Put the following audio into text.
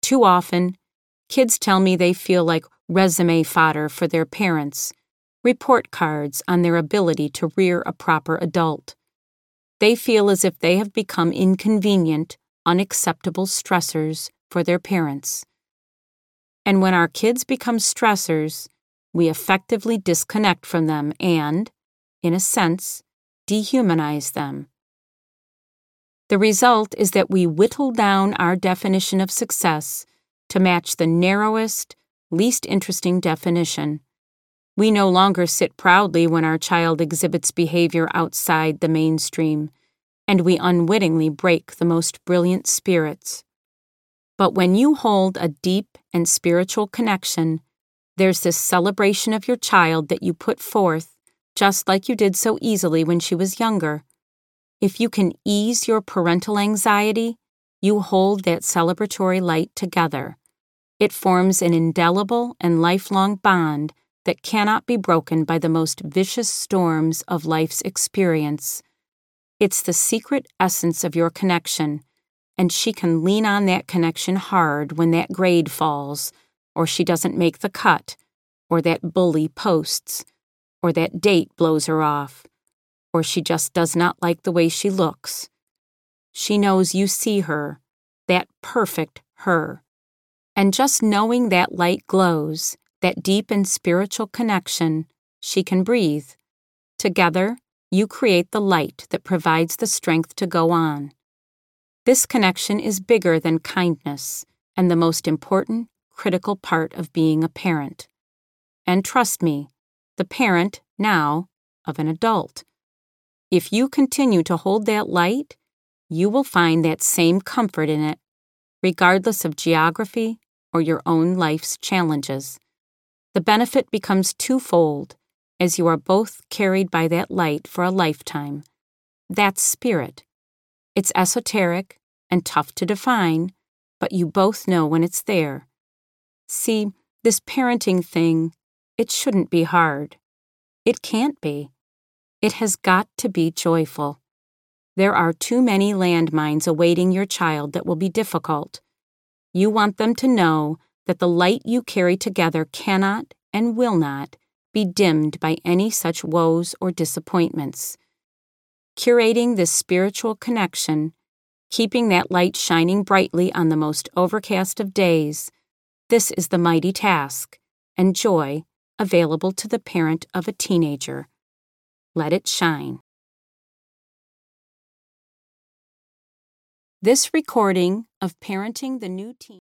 Too often, kids tell me they feel like resume fodder for their parents, report cards on their ability to rear a proper adult. They feel as if they have become inconvenient, unacceptable stressors for their parents. And when our kids become stressors, we effectively disconnect from them and, in a sense, dehumanize them. The result is that we whittle down our definition of success to match the narrowest, least interesting definition. We no longer sit proudly when our child exhibits behavior outside the mainstream, and we unwittingly break the most brilliant spirits. But when you hold a deep and spiritual connection, there's this celebration of your child that you put forth, just like you did so easily when she was younger. If you can ease your parental anxiety, you hold that celebratory light together. It forms an indelible and lifelong bond that cannot be broken by the most vicious storms of life's experience. It's the secret essence of your connection, and she can lean on that connection hard when that grade falls, or she doesn't make the cut, or that bully posts, or that date blows her off, or she just does not like the way she looks. She knows you see her, that perfect her. And just knowing that light glows, that deep and spiritual connection, she can breathe. Together, you create the light that provides the strength to go on. This connection is bigger than kindness and the most important, critical part of being a parent. And trust me, the parent, now, of an adult. If you continue to hold that light, you will find that same comfort in it, regardless of geography or your own life's challenges. The benefit becomes twofold, as you are both carried by that light for a lifetime. That's spirit. It's esoteric and tough to define, but you both know when it's there. See, this parenting thing, it shouldn't be hard. It can't be. It has got to be joyful. There are too many landmines awaiting your child that will be difficult. You want them to know that the light you carry together cannot and will not be dimmed by any such woes or disappointments. Curating this spiritual connection, keeping that light shining brightly on the most overcast of days, this is the mighty task and joy available to the parent of a teenager. Let it shine. This recording of Parenting the New Teen